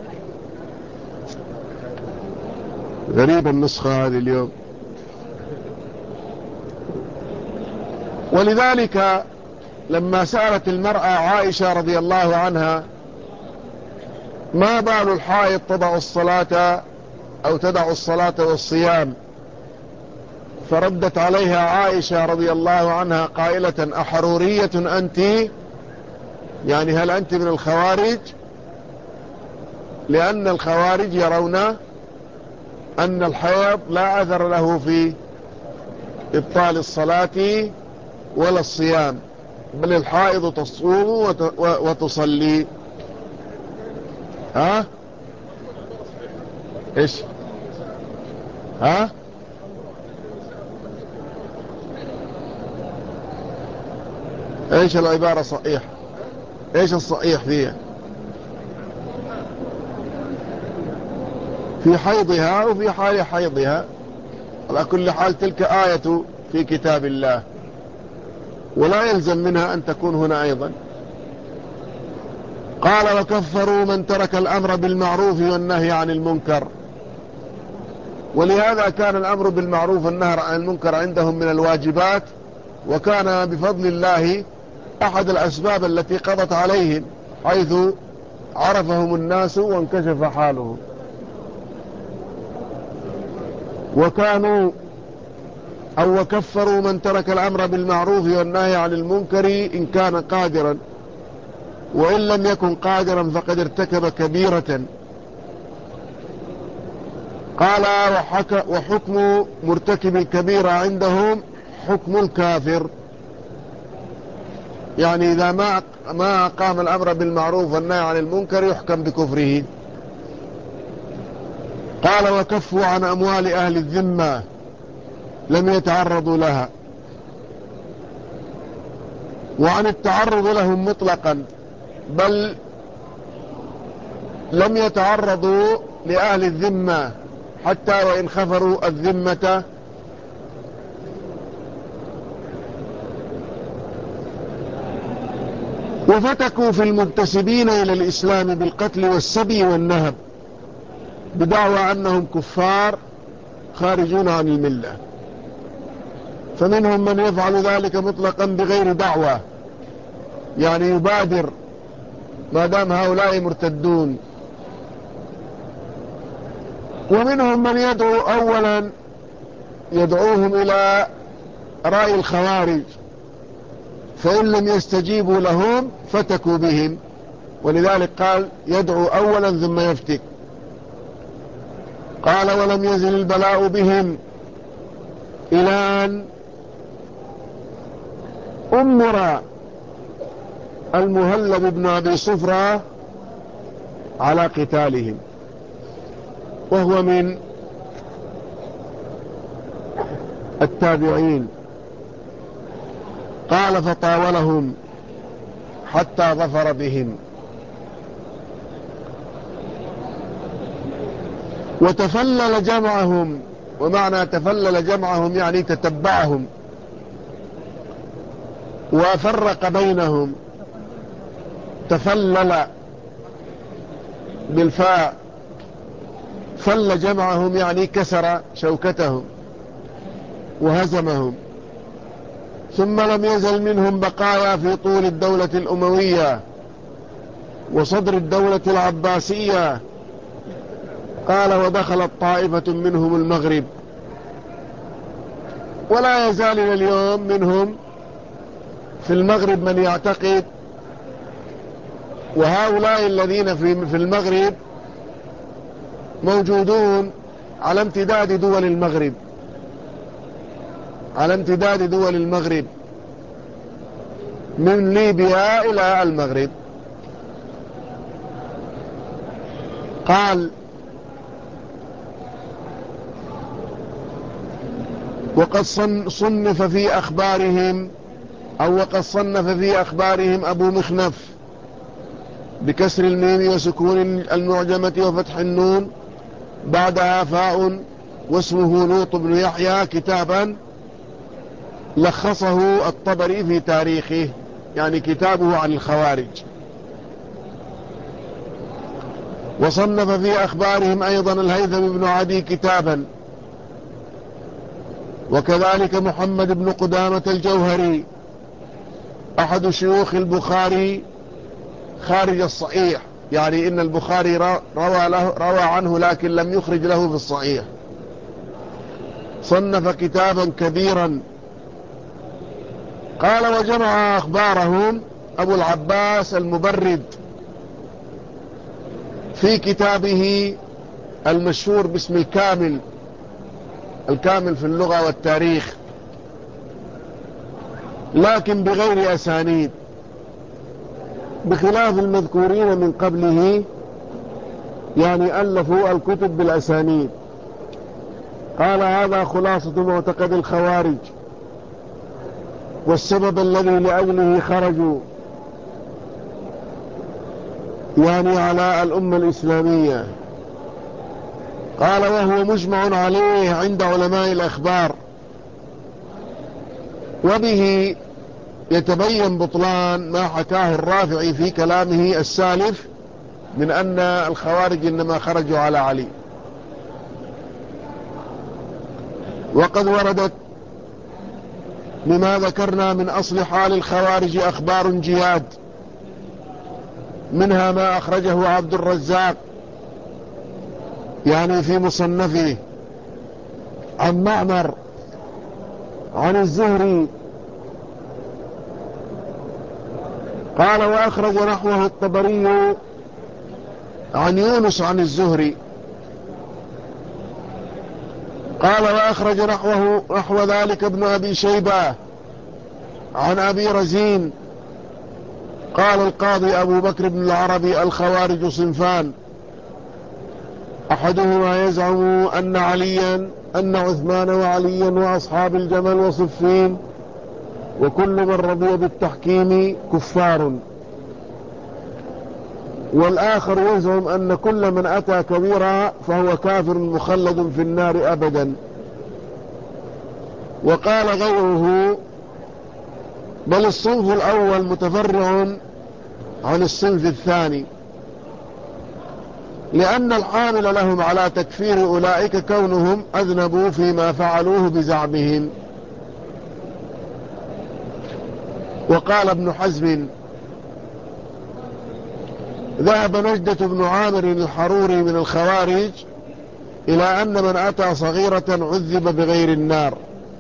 غريب النسخة هذه اليوم. ولذلك لما سألت المرأة عائشة رضي الله عنها ما بال الحائض تضع الصلاة أو تدع الصلاة والصيام، فردت عليها عائشة رضي الله عنها قائلة أحرورية أنت؟ يعني هل أنت من الخوارج؟ لأن الخوارج يرون أن الحيض لا أثر له في إبطال الصلاة ولا الصيام، بل الحائض تصوم وتصلي. ها ايش؟ ها ايش العبارة صحيح؟ ايش الصحيح فيها؟ في حيضها وفي حال حيضها، على كل حال تلك آية في كتاب الله، ولا يلزم منها أن تكون هنا أيضا. قال وكفروا من ترك الأمر بالمعروف والنهي عن المنكر. ولهذا كان الأمر بالمعروف والنهي عن المنكر عندهم من الواجبات، وكان بفضل الله أحد الأسباب التي قضت عليهم، حيث عرفهم الناس وانكشف حالهم. وكانوا أو وكفروا من ترك الأمر بالمعروف والنهي عن المنكر إن كان قادرا، وإن لم يكن قادرا فقد ارتكب كبيرة. قال وحكم مرتكب الكبيرة عندهم حكم الكافر، يعني إذا ما قام الأمر بالمعروف والنهي عن المنكر يحكم بكفره. قال وكفوا عن أموال أهل الذمة، لم يتعرضوا لها، وعن التعرض لهم مطلقا، بل لم يتعرضوا لأهل الذمة حتى وإن خفروا الذمة وفتكوا في المنتسبين إلى الإسلام بالقتل والسبي والنهب بدعوى أنهم كفار خارجون عن الملة. فمنهم من يفعل ذلك مطلقا بغير دعوة، يعني يبادر ما دام هؤلاء مرتدون. ومنهم من يدعو أولا يدعوهم إلى رأي الخوارج، فإن لم يستجيبوا لهم فتكوا بهم، ولذلك قال يدعو أولا ثم يفتك. قال ولم يزل البلاء بهم إلى أن أمر المهلب بن أبي صفرة على قتالهم، وهو من التابعين. قال فطاولهم حتى ظفر بهم، وتفلل جمعهم. ومعنى تفلل جمعهم يعني تتبعهم وفرق بينهم. تفلل بالفاء، فل جمعهم يعني كسر شوكتهم وهزمهم. ثم لم يزل منهم بقايا في طول الدولة الأموية وصدر الدولة العباسية. قال ودخلت طائفة منهم المغرب، ولا يزال اليوم منهم في المغرب من يعتقد. وهؤلاء الذين في المغرب موجودون على امتداد دول المغرب، على امتداد دول المغرب من ليبيا إلى المغرب. قال وقد صنف في أخبارهم، أو وقد صنف في أخبارهم أبو مخنف بكسر الميم وسكون المعجمة وفتح النون بعدها فاء واسمه لوط بن يحيى كتابا لخصه الطبري في تاريخه، يعني كتابه عن الخوارج. وصنف في أخبارهم أيضا الهيثم بن عدي كتابا، وكذلك محمد بن قدامة الجوهري أحد شيوخ البخاري خارج الصحيح، يعني إن البخاري روى عنه لكن لم يخرج له في الصحيح. صنف كتابا كبيرا. قال وجمع أخبارهم أبو العباس المبرد في كتابه المشهور باسم الكامل، الكامل في اللغة والتاريخ، لكن بغير أسانيد بخلاف المذكورين من قبله، يعني ألفوا الكتب بالأسانيد. قال هذا خلاصة معتقد الخوارج والسبب الذي لأجله خرجوا، يعني على الأمة الإسلامية. قال وهو مجمع عليه عند علماء الأخبار، وبه يتبين بطلان ما حكاه الرافعي في كلامه السالف من أن الخوارج إنما خرجوا على علي. وقد وردت لما ذكرنا من أصل حال الخوارج أخبار جياد، منها ما أخرجه عبد الرزاق يعني في مصنفه عن معمر عن الزهري. قال وأخرج نحوه الطبري عن يونس عن الزهري. قال وأخرج نحو ذلك ابن أبي شيبة عن أبي رزين. قال القاضي أبو بكر بن العربي الخوارج صنفان، أحدهما يزعم أن عثمان وعليا وأصحاب الجمل وصفين وكل من رضي بالتحكيم كفار، والآخر يزعم أن كل من أتى كبيرا فهو كافر مخلد في النار أبدا. وقال غيره بل الصنف الأول متفرع عن الصنف الثاني، لأن الحامل لهم على تكفير أولئك كونهم أذنبوا فيما فعلوه بزعمهم. وقال ابن حزم: ذهب نجدة بن عامر الحروري من الخوارج إلى أن من أتى صغيرة عذب بغير النار،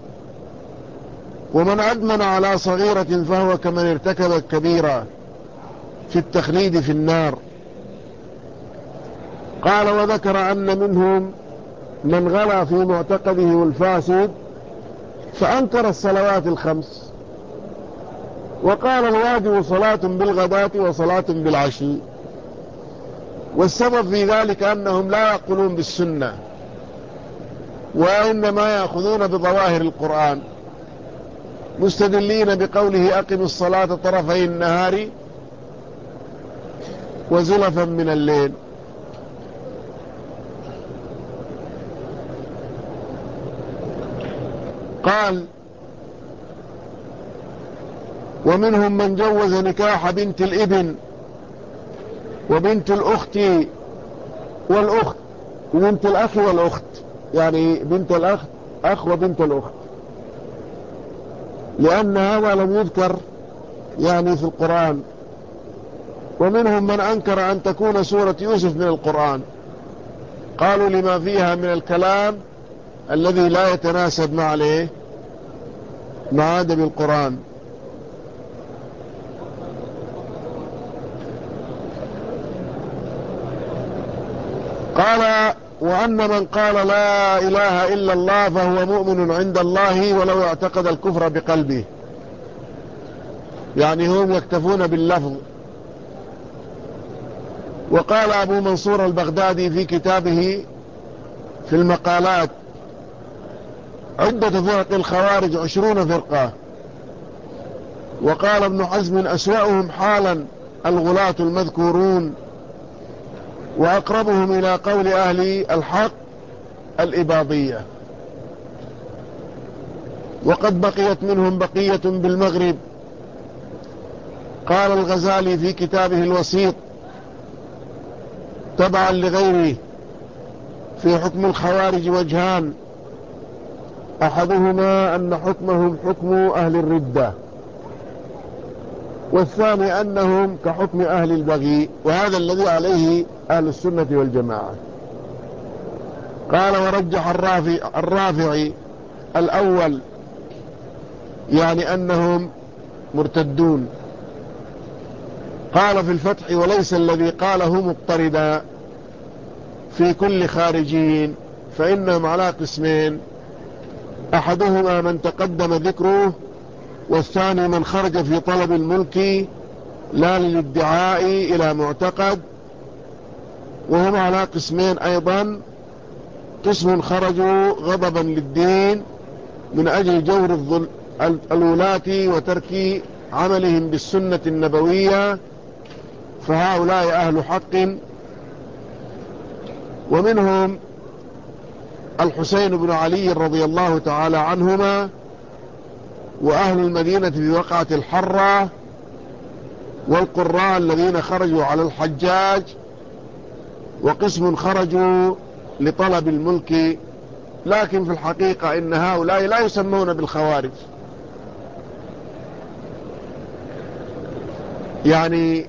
ومن أدمن على صغيرة فهو كمن ارتكب الكبيرة في التخليد في النار. قال: وذكر أن منهم من غلا في معتقده الفاسد فأنكر الصلوات الخمس، وقال: الواجب صلاة بالغداة وصلاة بالعشي. والسبب في ذلك أنهم لا يقولون بالسنة، وإنما يأخذون بظواهر القرآن، مستدلين بقوله: أقم الصلاة طرفي النهار وزلفا من الليل. قال: ومنهم من جوز نكاح بنت الابن وبنت الأخت والأخت، بنت الأخ والأخت، يعني بنت الأخ أخ وبنت الأخت، لأن هذا لم يذكر يعني في القرآن. ومنهم من أنكر أن تكون سورة يوسف من القرآن، قالوا لما فيها من الكلام الذي لا يتناسب مع أدب القرآن. قال: وأن من قال لا إله إلا الله فهو مؤمن عند الله ولو اعتقد الكفر بقلبه، يعني هم يكتفون باللفظ. وقال أبو منصور البغدادي في كتابه في المقالات: عدة فرق الخوارج 20 فرقة. وقال ابن حزم: أسوأهم حالا الغلاة المذكورون، وأقربهم إلى قول أهل الحق الإباضية. وقد بقيت منهم بقية بالمغرب. قال الغزالي في كتابه الوسيط تبعا لغيره: في حكم الخوارج وجهان، أحدهما أن حكمهم حكم أهل الردة، والثاني أنهم كحكم أهل البغي، وهذا الذي عليه أهل السنة والجماعة. قال: ورجح الرافعي الأول، يعني أنهم مرتدون. قال في الفتح: وليس الذي قاله مضطردا في كل خارجين، فإنهم على قسمين: أحدهما من تقدم ذكره، والثاني من خرج في طلب الملك لا للادعاء إلى معتقد. وهم على قسمين أيضا: قسم خرجوا غضبا للدين من أجل جور الولاة وترك عملهم بالسنة النبوية، فهؤلاء أهل حق. ومنهم الحسين بن علي رضي الله تعالى عنهما، وأهل المدينة في وقعة الحرة، والقراء الذين خرجوا على الحجاج. وقسم خرجوا لطلب الملك، لكن في الحقيقة إن هؤلاء لا يسمون بالخوارج، يعني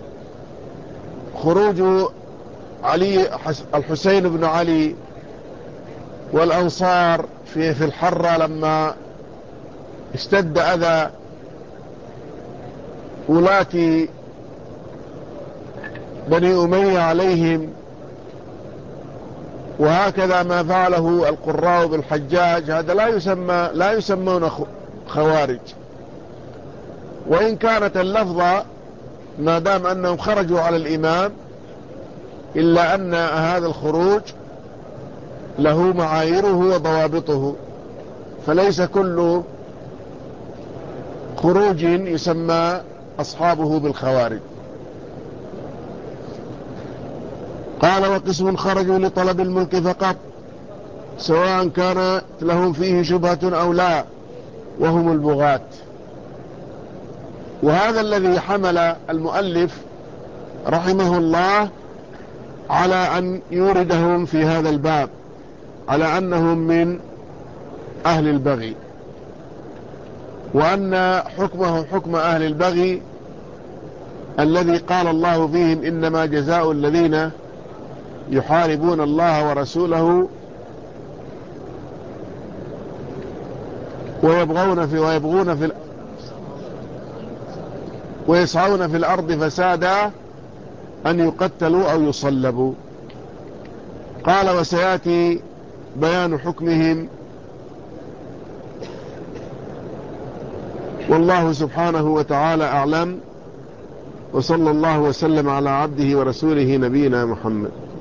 خروج الحسين بن علي والأنصار في الحرة لما اشتد أذى ولاة بني أمية عليهم، وهكذا ما فعله القراء بالحجاج، هذا لا يسمون خوارج، وإن كانت اللفظة ما دام أنهم خرجوا على الإمام، إلا أن هذا الخروج له معاييره وضوابطه، فليس كل خروج يسمى أصحابه بالخوارج. قال: وقسم خرجوا لطلب الملك فقط، سواء كان لهم فيه شبهة أو لا، وهم البغاة. وهذا الذي حمل المؤلف رحمه الله على أن يوردهم في هذا الباب على أنهم من أهل البغي، وأن حكمه حكم أهل البغي الذي قال الله فيهم إنما جزاء الذين يحاربون الله ورسوله ويسعون في الأرض فسادا أن يقتلوا أو يصلبوا. قال وسيأتي بيان حكمهم، والله سبحانه وتعالى أعلم، وصلى الله وسلم على عبده ورسوله نبينا محمد.